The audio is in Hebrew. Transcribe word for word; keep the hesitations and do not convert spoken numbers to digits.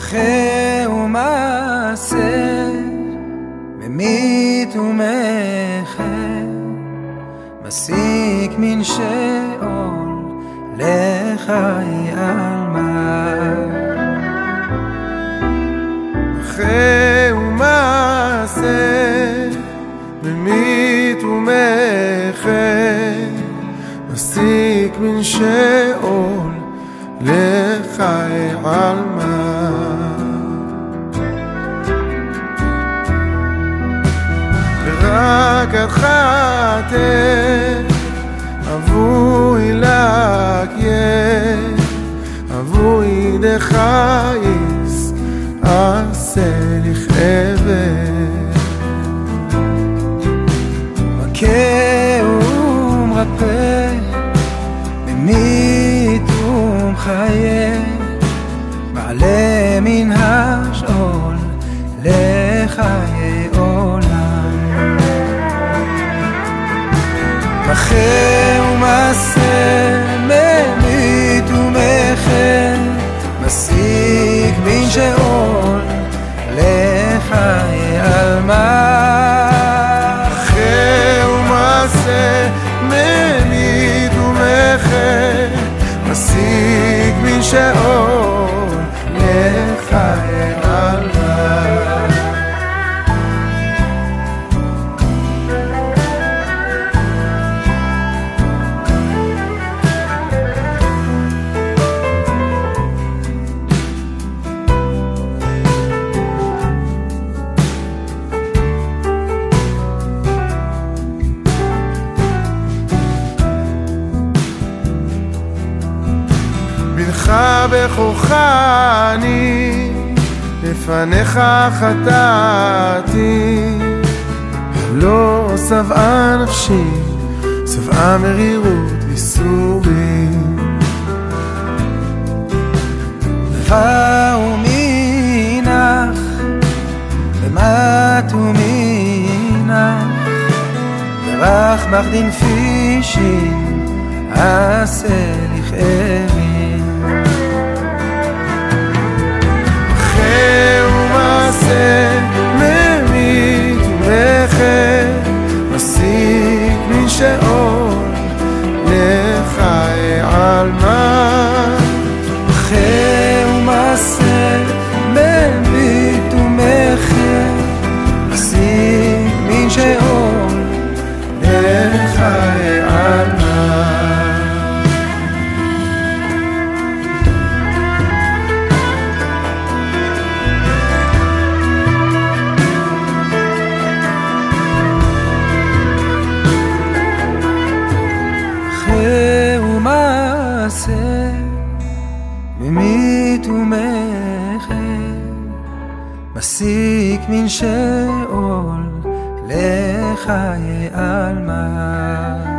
חי ומעשה, ממית ומחר, מסיק מן שאול לחיי עלמא. חי ומעשה, ממית ומחר, מסיק מן שאול לחיי עלמא. רק את חטא אבוי לקיה, אבוי דחייס עשה לכאבת. מכה ומרפא, ממית ומחיה, מעלה מן השאול לחיי עולם. חי ומעשה, ממית ומחר, מסיק מן שאול לחיי עלמא. חי ומעשה, ממית ומחר, מסיק מן שאול לחיי עלמא. בנך בכוחני, לפניך חטאתי, לא שבעה נפשי, שבעה מרירות ויסורים. לבאו מינך ומתו מינך, דרך מחדין פישין עשה לכאבים. חי ומעשה, ממית ומחר, מסיק מן שאול לחיי עלמא. חי ומעשה, ממית ומחר, מסיק מן שאול לחיי עלמא. ממית ומחר, מסיק מן שאול לחיי עלמא.